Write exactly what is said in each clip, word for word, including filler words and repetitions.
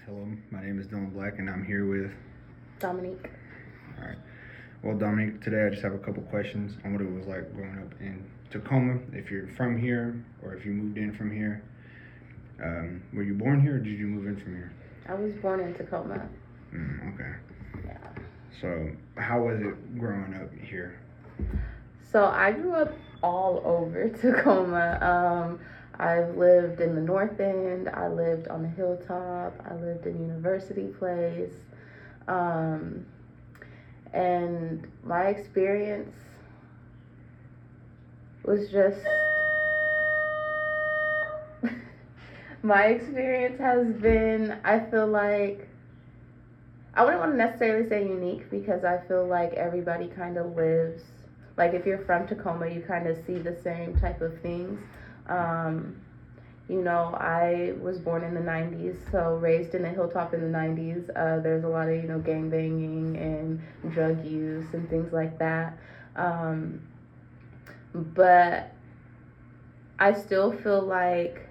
Hello, my name is Dylan Black, and I'm here with. Dominique. All right. Well, Dominique, today I just have a couple questions on what it was like growing up in Tacoma. If you're from here, or if you moved in from here, um, were you born here, or did you move in from here? I was born in Tacoma. Mm, okay. Yeah. So, how was it growing up here? So I grew up all over Tacoma. Um, I've lived in the North End. I lived on the Hilltop. I lived in University Place. Um, and my experience was just my experience has been, I feel like, I wouldn't want to necessarily say unique, because I feel like everybody kind of lives, like if you're from Tacoma, you kind of see the same type of things. Um, you know, I was born in the nineties, so raised in the Hilltop in the nineties. Uh, there's a lot of, you know, gang banging and drug use and things like that. Um, but I still feel like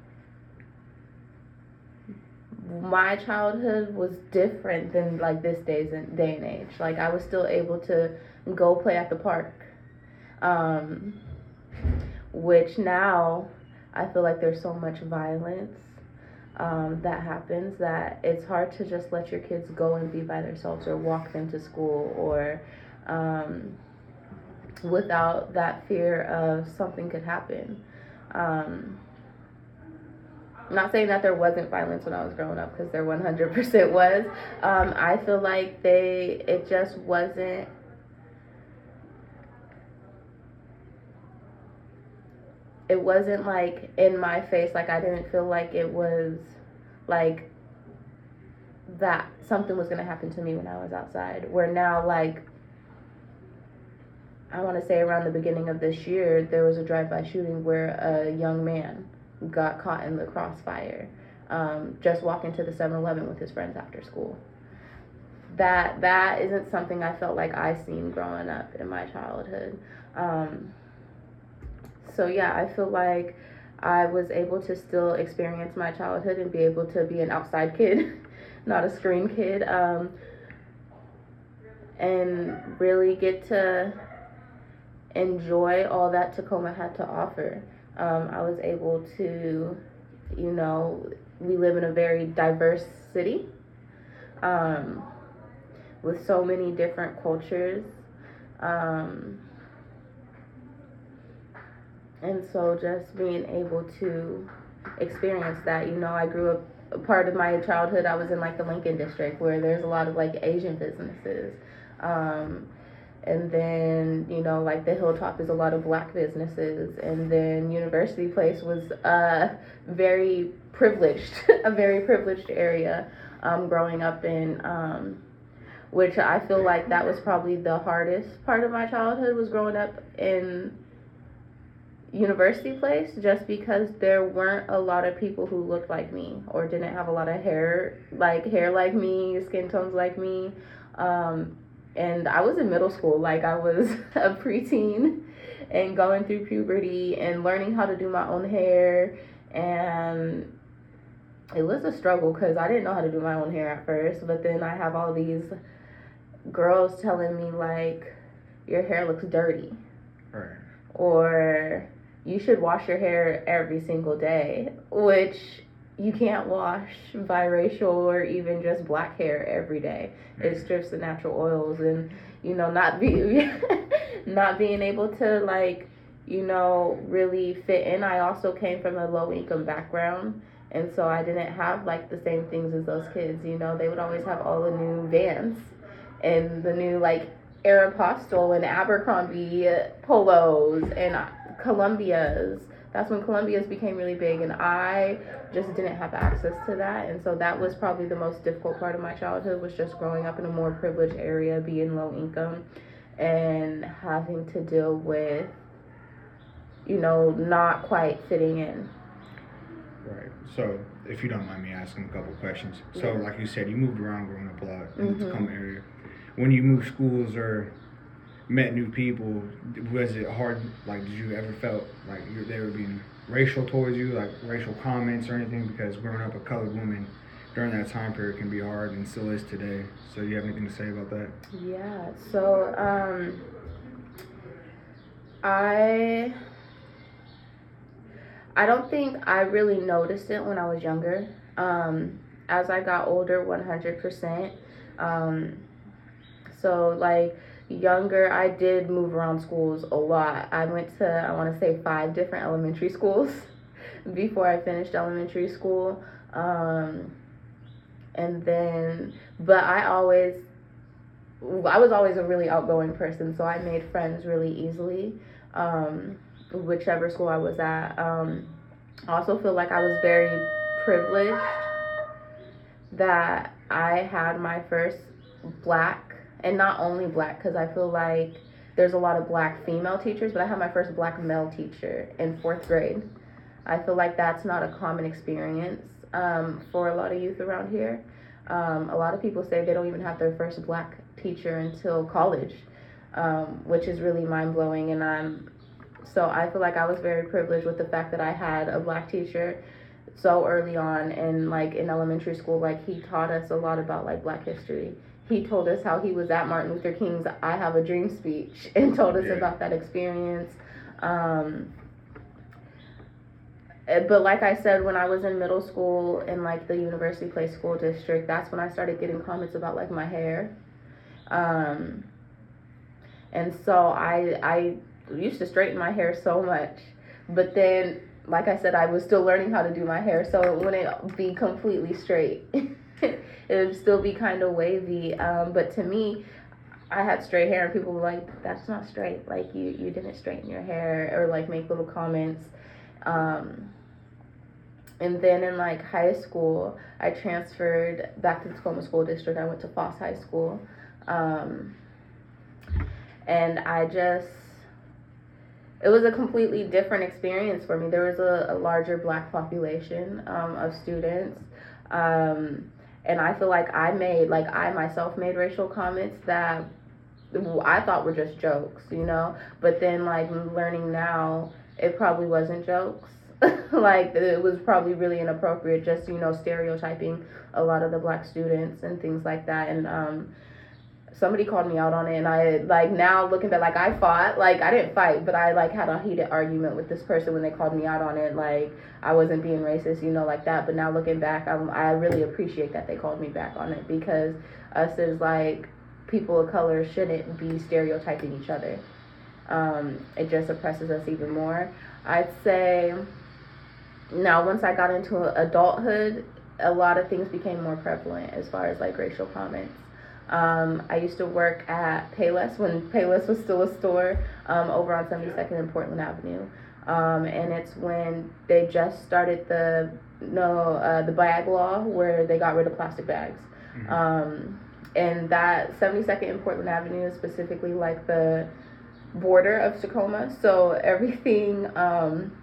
my childhood was different than like this day's and day and age. Like I was still able to go play at the park, um, which now I feel like there's so much violence um, that happens that it's hard to just let your kids go and be by themselves or walk them to school, or um, without that fear of something could happen. Um, I'm not saying that there wasn't violence when I was growing up, because there one hundred percent was. Um, I feel like they, it just wasn't, it wasn't like in my face. Like I didn't feel like it was like that something was going to happen to me when I was outside. Where now, like, I want to say around the beginning of this year, there was a drive-by shooting where a young man got caught in the crossfire, um, just walking to the seven eleven with his friends after school. That that isn't something I felt like I seen growing up in my childhood. Um, so yeah, I feel like I was able to still experience my childhood and be able to be an outside kid, not a screen kid, um, and really get to enjoy all that Tacoma had to offer. Um, I was able to, you know, we live in a very diverse city, um, with so many different cultures. Um, and so just being able to experience that, you know, I grew up, a part of my childhood, I was in like the Lincoln district, where there's a lot of like Asian businesses. Um, And then, you know, like the Hilltop is a lot of black businesses. And then University Place was uh, very privileged, a very privileged area um, growing up in, um, which I feel like that was probably the hardest part of my childhood, was growing up in University Place, just because there weren't a lot of people who looked like me or didn't have a lot of hair, like hair like me, skin tones like me. Um, And I was in middle school, like I was a preteen and going through puberty and learning how to do my own hair. And it was a struggle, because I didn't know how to do my own hair at first. But then I have all these girls telling me, like, your hair looks dirty. Right. Or you should wash your hair every single day, which you can't wash biracial or even just black hair every day. It strips the natural oils, and you know, not be not being able to, like, you know, really fit in. I also came from a low income background, and so I didn't have like the same things as those kids. You know, they would always have all the new Vans and the new like Aeropostale and Abercrombie polos and Columbias. That's when Columbias became really big, and I just didn't have access to that. And so that was probably the most difficult part of my childhood, was just growing up in a more privileged area, being low income, and having to deal with, you know, not quite fitting in. Right. So, if you don't mind me asking a couple questions. So, like you said, you moved around growing up a lot in mm-hmm. the Tacoma area. When you moved schools or met new people, was it hard? Like, did you ever felt like you, they were being racial towards you, like racial comments or anything? Because growing up a colored woman during that time period can be hard and still is today. So you have anything to say about that? Yeah. So um, I I don't think I really noticed it when I was younger. Um, as I got older, one hundred percent. Um, so like younger, I did move around schools a lot. I went to, I want to say, five different elementary schools before I finished elementary school. Um, and then, but I always, I was always a really outgoing person, so I made friends really easily, um, whichever school I was at. Um, I also feel like I was very privileged that I had my first black, and not only black, because I feel like there's a lot of black female teachers, but I had my first black male teacher in fourth grade. I feel like that's not a common experience um, for a lot of youth around here. Um, a lot of people say they don't even have their first black teacher until college, um, which is really mind-blowing. And I'm so I feel like I was very privileged with the fact that I had a black teacher so early on, and like in elementary school, like he taught us a lot about like black history. He told us how he was at Martin Luther King's I Have a Dream speech and told us yeah. about that experience. Um, but like I said, when I was in middle school in like the University Place School District, that's when I started getting comments about like my hair. Um, and so I, I used to straighten my hair so much, but then like I said, I was still learning how to do my hair, so it wouldn't be completely straight. It would still be kind of wavy, um, but to me, I had straight hair, and people were like, that's not straight, like, you, you didn't straighten your hair, or, like, make little comments. Um, and then in, like, high school, I transferred back to the Tacoma School District. I went to Foss High School, um, and I just... It was a completely different experience for me. There was a, a larger black population um, of students. Um, and I feel like I made, like I myself made racial comments that I thought were just jokes, you know? But then like learning now, it probably wasn't jokes. Like it was probably really inappropriate, just, you know, stereotyping a lot of the black students and things like that. And um, somebody called me out on it, and I, like, now looking back, like, I fought, like, I didn't fight, but I, like, had a heated argument with this person when they called me out on it, like, I wasn't being racist, you know, like that, but now looking back, I'm, I really appreciate that they called me back on it, because us as, like, people of color shouldn't be stereotyping each other. Um, it just oppresses us even more. I'd say, now, once I got into adulthood, a lot of things became more prevalent as far as, like, racial comments. Um, I used to work at Payless when Payless was still a store um, over on seventy-second and Portland Avenue. Um, and it's when they just started the no uh, the bag law where they got rid of plastic bags. Mm-hmm. Um, and that seventy-second and Portland Avenue is specifically like the border of Tacoma. So everything um,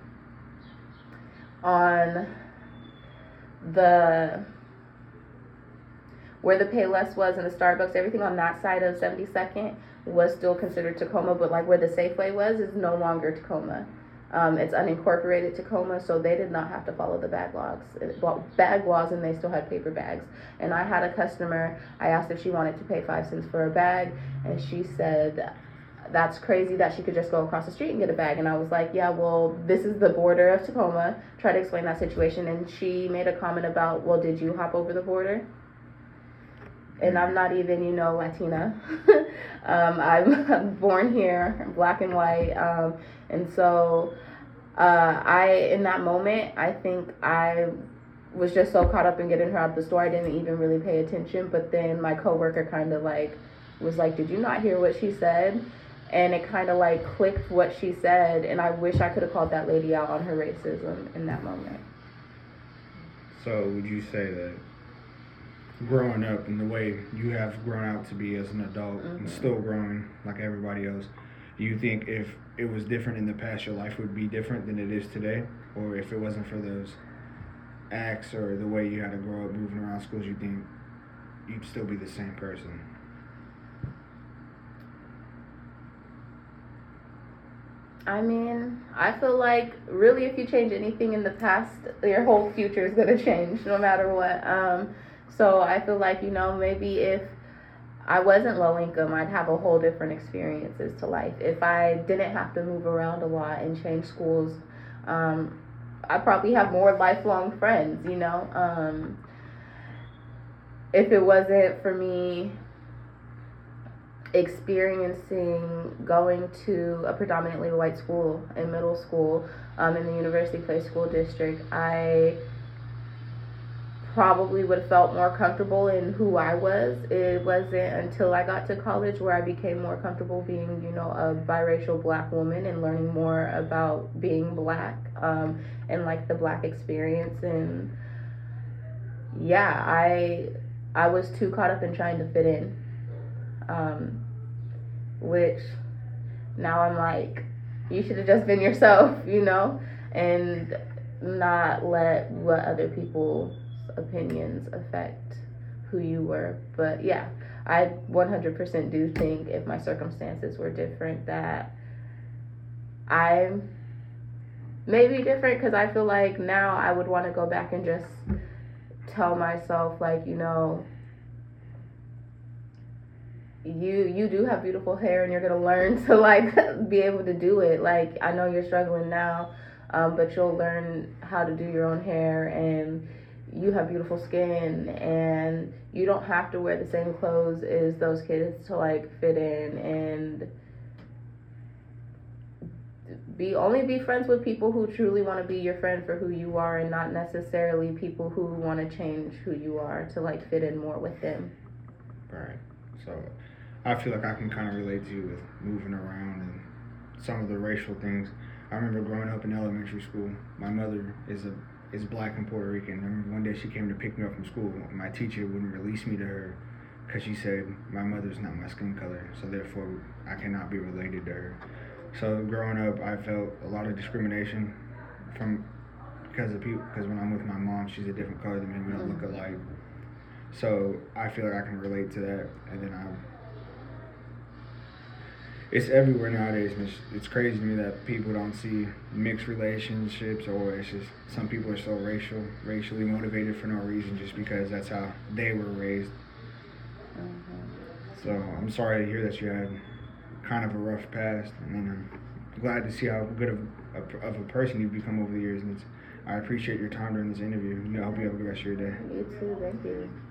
on the... where the Payless was and the Starbucks, everything on that side of seventy-second was still considered Tacoma, but like where the Safeway was is no longer Tacoma. Um, it's unincorporated Tacoma, so they did not have to follow the bag laws, bag laws, and they still had paper bags. And I had a customer, I asked if she wanted to pay five cents for a bag, and she said that's crazy that she could just go across the street and get a bag. And I was like, yeah, well, this is the border of Tacoma. Try to explain that situation, and she made a comment about, well, did you hop over the border? And I'm not even, you know, Latina. um, I'm born here, black and white. Um, and so uh, I, in that moment, I think I was just so caught up in getting her out of the store, I didn't even really pay attention. But then my coworker kind of like was like, did you not hear what she said? And it kind of like clicked what she said. And I wish I could have called that lady out on her racism in that moment. So would you say that growing up and the way you have grown out to be as an adult mm-hmm. and still growing like everybody else, do you think if it was different in the past, your life would be different than it is today? Or if it wasn't for those acts or the way you had to grow up moving around schools, you think you'd still be the same person? I mean, I feel like really if you change anything in the past, your whole future is going to change no matter what. Um, so I feel like, you know, maybe if I wasn't low income, I'd have a whole different experiences to life. If I didn't have to move around a lot and change schools, um, I probably have more lifelong friends, you know. Um, if it wasn't for me experiencing going to a predominantly white school in middle school, um, in the University Place School District, I probably would have felt more comfortable in who I was. It wasn't until I got to college where I became more comfortable being, you know, a biracial black woman and learning more about being black, um, and like the black experience. And yeah, I I was too caught up in trying to fit in, um, which now I'm like, you should have just been yourself, you know, and not let what other people's opinions affect who you were. But yeah, I one hundred percent do think if my circumstances were different that I may be different, because I feel like now I would want to go back and just tell myself, like, you know, you you do have beautiful hair and you're gonna learn to like be able to do it. Like, I know you're struggling now, um, but you'll learn how to do your own hair, and you have beautiful skin, and you don't have to wear the same clothes as those kids to like fit in, and be only be friends with people who truly want to be your friend for who you are, and not necessarily people who want to change who you are to like fit in more with them. Right. So I feel like I can kind of relate to you with moving around and some of the racial things. I remember growing up in elementary school. My mother is a is black and Puerto Rican. I remember one day she came to pick me up from school. My teacher wouldn't release me to her because she said my mother's not my skin color, so therefore I cannot be related to her. So growing up, I felt a lot of discrimination from because of people. Because when I'm with my mom, she's a different color than me. We don't look alike. So I feel like I can relate to that. And then I, it's everywhere nowadays. And it's, it's crazy to me that people don't see mixed relationships, or it's just some people are so racial, racially motivated for no reason, just because that's how they were raised. Mm-hmm. So I'm sorry to hear that you had kind of a rough past, and then I'm glad to see how good of a, of a person you've become over the years. And it's, I appreciate your time during this interview. I hope you have a good rest of your day. You too. Thank you.